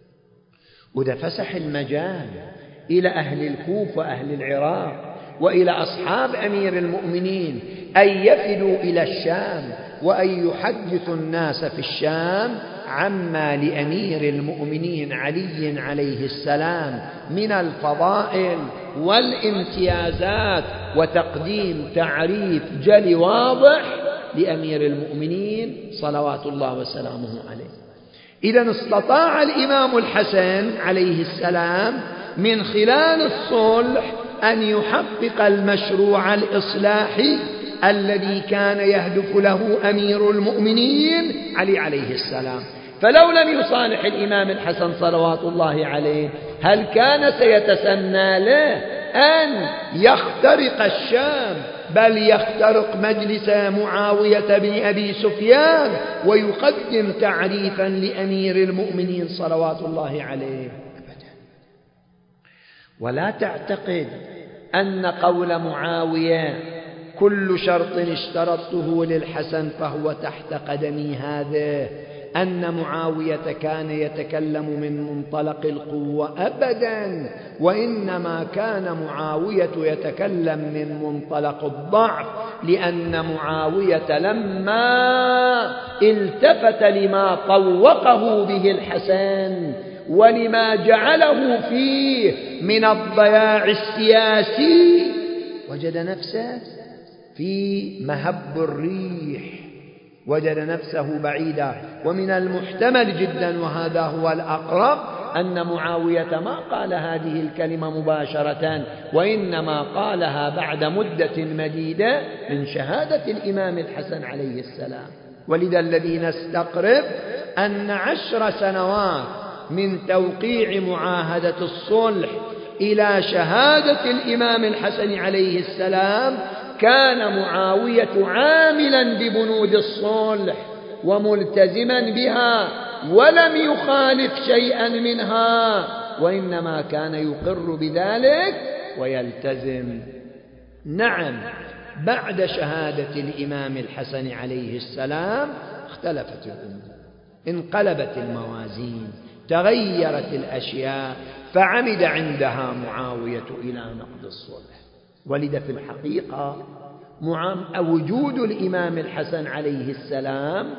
A: وده فسح المجال إلى أهل الكوفة وأهل العراق وإلى أصحاب أمير المؤمنين أن يفدوا إلى الشام وأن يحدثوا الناس في الشام عما لأمير المؤمنين علي عليه السلام من الفضائل والامتيازات، وتقديم تعريف جلي واضح لأمير المؤمنين صلوات الله وسلامه عليه. إذن استطاع الإمام الحسن عليه السلام من خلال الصلح أن يحقق المشروع الإصلاحي الذي كان يهدف له أمير المؤمنين علي عليه السلام. فلو لم يصالح الإمام الحسن صلوات الله عليه، هل كان سيتسنى له أن يخترق الشام، بل يخترق مجلس معاوية بن أبي سفيان ويقدم تعريفا لأمير المؤمنين صلوات الله عليه؟ أبدا. ولا تعتقد أن قول معاوية كل شرط اشترطته للحسن فهو تحت قدمي هذا أن معاوية كان يتكلم من منطلق القوة أبدا، وإنما كان معاوية يتكلم من منطلق الضعف، لأن معاوية لما التفت لما طوقه به الحسن ولما جعله فيه من الضياع السياسي وجد نفسه في مهب الريح، وجد نفسه بعيدا. ومن المحتمل جدا، وهذا هو الأقرب، أن معاوية ما قال هذه الكلمة مباشرة، وإنما قالها بعد مدة مديدة من شهادة الإمام الحسن عليه السلام. ولذا الذي نستقرب أن عشر سنوات من توقيع معاهدة الصلح إلى شهادة الإمام الحسن عليه السلام كان معاوية عاملا ببنود الصلح وملتزما بها، ولم يخالف شيئا منها، وإنما كان يقر بذلك ويلتزم. نعم، بعد شهادة الإمام الحسن عليه السلام اختلفت الأمور، انقلبت الموازين، تغيرت الأشياء، فعمد عندها معاوية إلى نقض الصلح. ولذا في الحقيقة وجود الإمام الحسن عليه السلام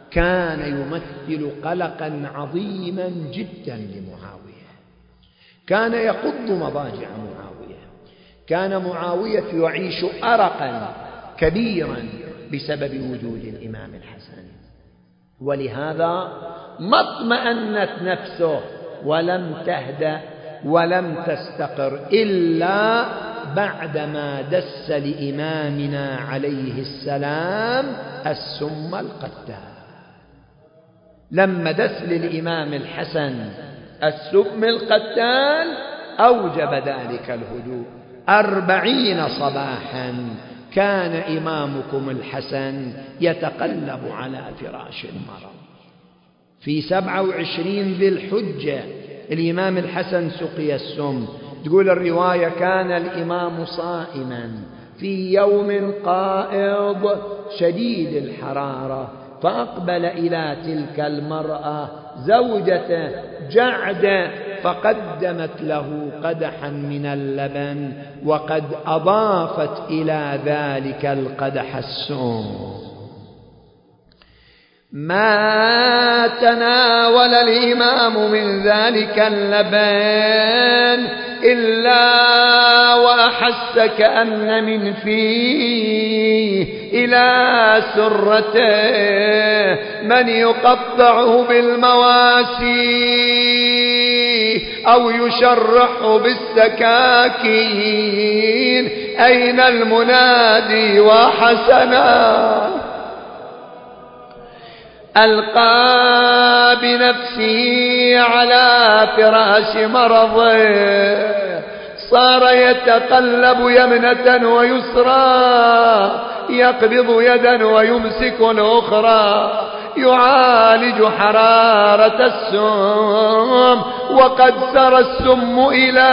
A: كان يمثل قلقا عظيما جدا لمعاوية، كان يقض مضاجع معاوية، كان معاوية يعيش أرقا كبيرا بسبب وجود الإمام الحسن، ولهذا ما اطمأنت نفسه ولم تهدأ ولم تستقر إلا بعدما دس لإمامنا عليه السلام السم القتال. لما دس للإمام الحسن السم القتال أوجب ذلك الهدوء. أربعين صباحا كان إمامكم الحسن يتقلب على فراش المرض. في سبعة وعشرين ذي الحجة الإمام الحسن سقي السم. تقول الرواية كان الإمام صائما في يوم قائض شديد الحرارة، فأقبل إلى تلك المرأة زوجته جعدة فقدمت له قدحا من اللبن، وقد أضافت إلى ذلك القدح السم. ما تناول الإمام من ذلك اللبن إلا وأحس كأن من فيه إلى سرته من يقطعه بالمواسي أو يشرح بالسكاكين. أين المنادي وحسنا؟ ألقى بنفسه على فراش مرضه، صار يتقلب يمنة ويسرى، يقبض يدا ويمسك الأخرى، يعالج حرارة السم، وقد سرى السم إلى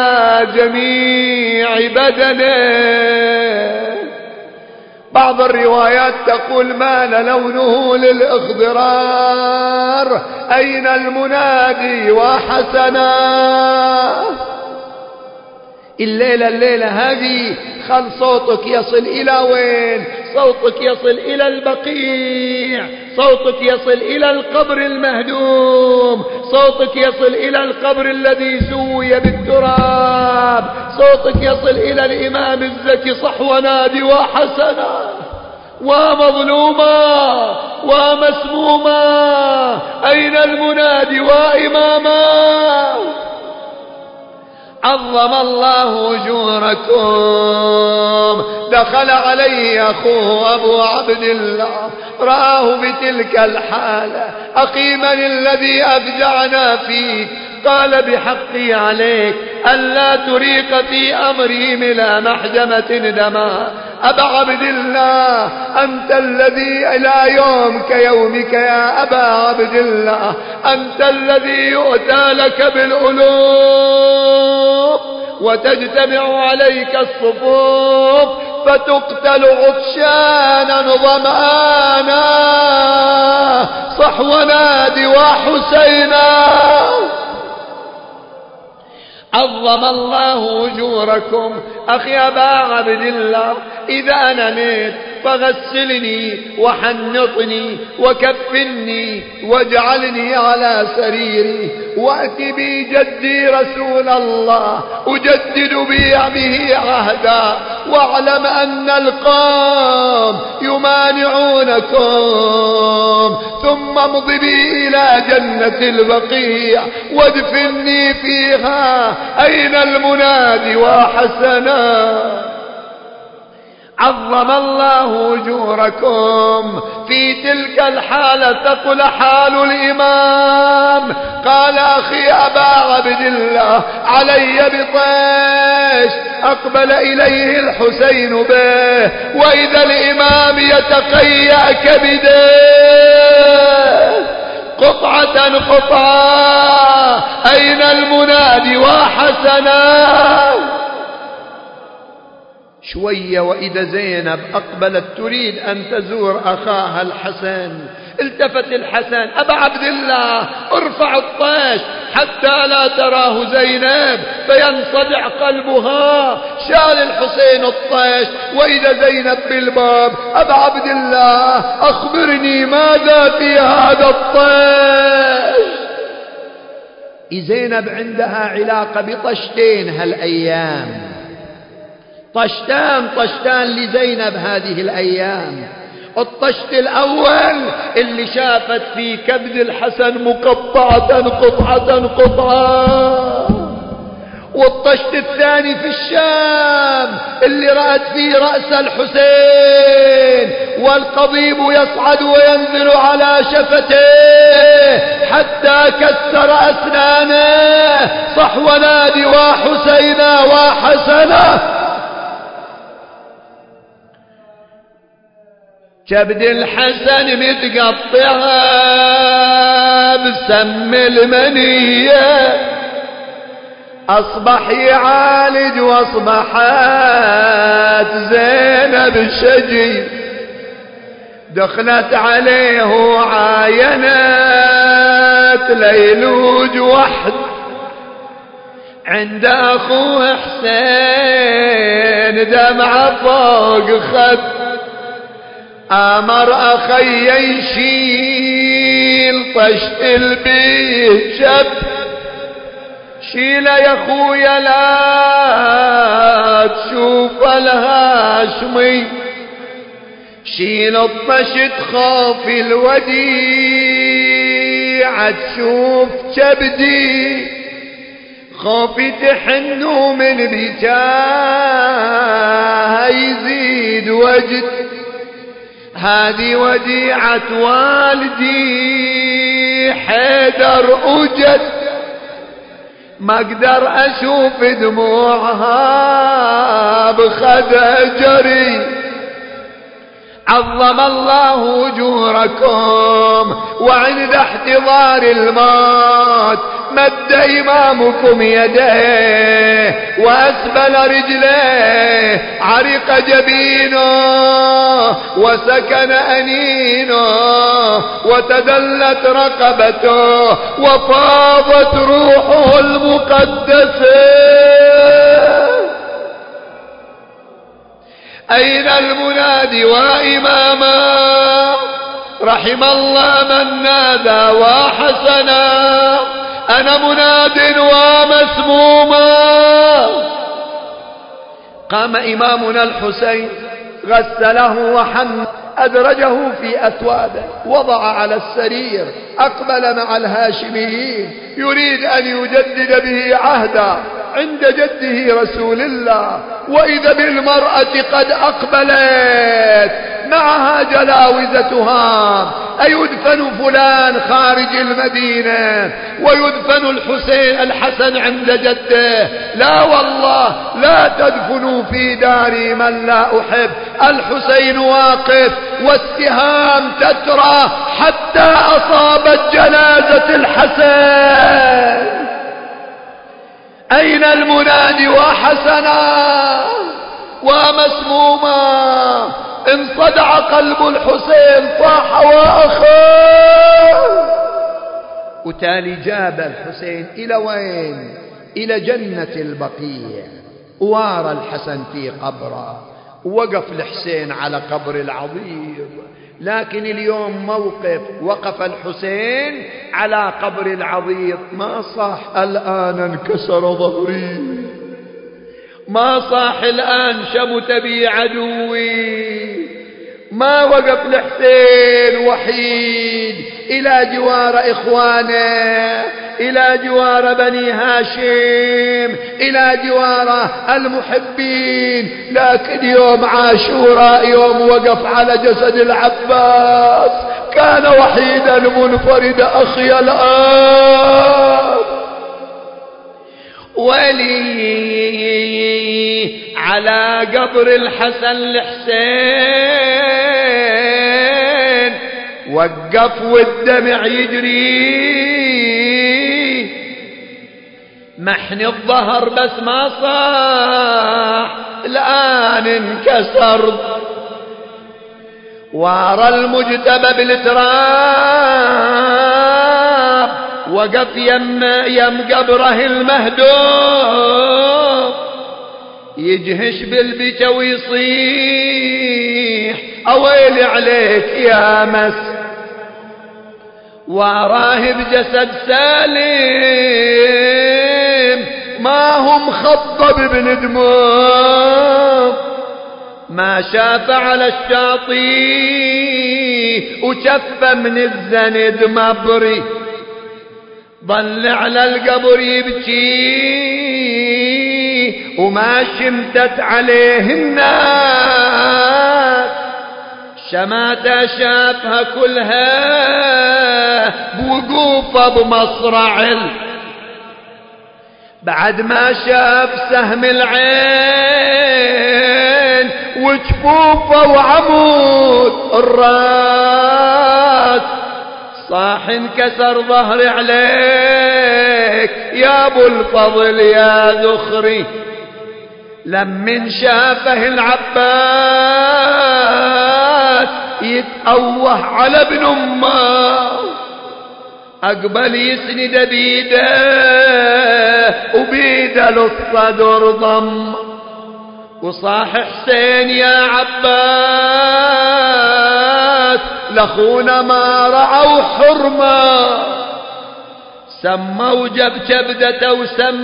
A: جميع بدنه. بعض الروايات تقول مال لونه للإخضرار. أين المنادي وحسنا؟ الليلة الليلة هذه خل صوتك يصل إلى وين؟ صوتك يصل إلى البقيع، صوتك يصل إلى القبر المهدوم، صوتك يصل إلى القبر الذي سوي بالتراب، صوتك يصل إلى الإمام الزكي. صح ونادي وحسنا ومظلوما ومسموما. أين المنادي وإماما؟ عظم الله أجوركم. دخل عليه أخوه أبو عبد الله، رآه بتلك الحالة. أخي من الذي أفجعنا فيك؟ قال بحقي عليك ألا تريق في أمري ملا محجمة دماء. أبا عبد الله أنت الذي إلى يوم كيومك يا أبا عبد الله أنت الذي يؤتى لك بالألوف وتجتمع عليك الصفوف فتقتل عطشانا ظمآنا. صح ونادي وحسينا. عظم الله أجوركم. أخي أبا عبد الله إذا نمت فغسلني وحنطني وكفني واجعلني على سريري وأت بي جدي رسول الله أجدد بي به عهدا، واعلم أن القوم يمانعونكم، ثم امض بي إلى جنة البقيع وادفني فيها. أين المنادي وحسنا؟ عظم الله أجوركم. في تلك الحالة تقول حال الإمام. قال أخي أبا عبد الله علي بطيش. أقبل إليه الحسين به وإذا الإمام يتقيأ كبده قطعة قطعة. أين المنادي وحسنا؟ شوية وإذا زينب أقبلت تريد أن تزور أخاها الحسن، التفت الحسن: أبا عبد الله ارفع الطاش حتى لا تراه زينب فينصدع قلبها. شال الحسين الطاش وإذا زينب بالباب: أبا عبد الله أخبرني ماذا في هذا الطاش. زينب عندها علاقة بطشتين هالأيام، طشتان طشتان لزينب هذه الأيام. الطشت الأول اللي شافت في كبد الحسن مقطعة قطعة قطعة، والطشت الثاني في الشام اللي رأت فيه رأس الحسين والقضيب يصعد وينزل على شفتيه حتى كسر أسنانه. صح ونادي: وحسينا وحسنه. كبد الحسن متقطعة بسم المنية، أصبح يعالج واصبحت زينب شجي. دخلت عليه وعاينت ليلوج وحد عند أخوه حسين، دمعة فوق خد. أمر أخي يشيل طشت البيت شب، شيل يا خويا لا تشوف الهاشمي، شيل الطشت خاف الوديع تشوف كبدي، خوفي تحنوا من بكاه يزيد وجد. هذه وديعة والدي حيدر أجد، ما اقدر اشوف دموعها بخدجري. عظم الله اجوركم وعند احتضار الموت مد امامكم يديه واسبل رجليه، عرق جبينه وسكن انينه وتدلت رقبته وفاضت روحه المقدسه. أين المنادي وإماما؟ رحم الله من نادى وحسنا، أنا مناد ومسموما. قام إمامنا الحسين غسله وحن، أدرجه في أثوابه، وضع على السرير، أقبل مع الهاشميين يريد أن يجدد به عهدا عند جده رسول الله. وإذا بالمرأة قد أقبلت معها جلاوزتها. أيدفن فلان خارج المدينة ويدفن الحسين الحسن عند جده؟ لا والله، لا تدفنوا في داري من لا أحب. الحسين واقف والسهام تترى حتى أصابت جنازة الحسن. أين المنادي وحسنا ومسموما؟ انصدع قلب الحسين، صاح وأخاه. وتالي جاب الحسين إلى وين؟ إلى جنة البقيع، وارى الحسن في قبره، وقف الحسين على قبر العظيم. لكن اليوم موقف وقف الحسين على قبر العظيم، ما صاح الآن انكسر ظهري، ما صاح الآن شمت بي عدوي. ما وقف الحسين وحيد إلى جوار إخوانه، إلى جوار بني هاشم، إلى جوار المحبين. لكن يوم عاشوراء يوم وقف على جسد العباس، كان وحيدا منفردا أخي الآب. ولي على قبر الحسن الحسين وقف والدمع يجري، محن الظهر بس ما صاح، الآن انكسر. وارى المجتبى بالتراب وقف يم, يم قبره المهدوم يجهش بالبكا ويصيح أويل عليك يا مس. واراه بجسد سالم ما هم خضب بن دموم ما شاف على الشاطئ وشف من الزند مبري ظل على القبر يبكي وما شمتت عليه الناس شماتة شافها كلها بوقوفه بمصرع بعد ما شاف سهم العين وجفوفه وعمود الراس صاح انكسر ظهري عليك يا ابو الفضل يا ذخري. لمن شافه العباس يتأوه على ابن امه اقبل يسند بيده وبيده للصدر ضم وصاح حسين يا عباس لخونا ما رعوا حرمه سموا جب كبدته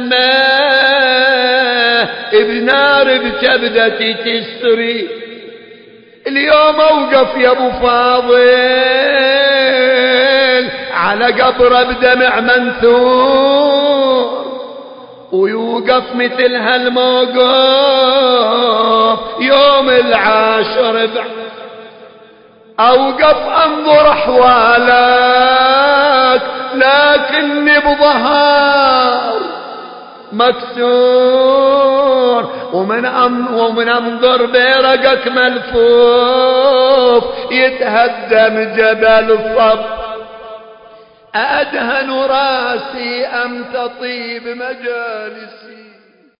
A: وسماه بنار بكبدتي تسري. اليوم اوقف يا ابو فاضل على قبره بدمع منثور ويوقف مثل هالموقف يوم العاشر بعد اوقف انظر احوالك لكني بظهر مكسور ومن أم ومن انظر برقك ملفوف يتهدم جبل الصب. أدهن راسي أم تطيب مجالس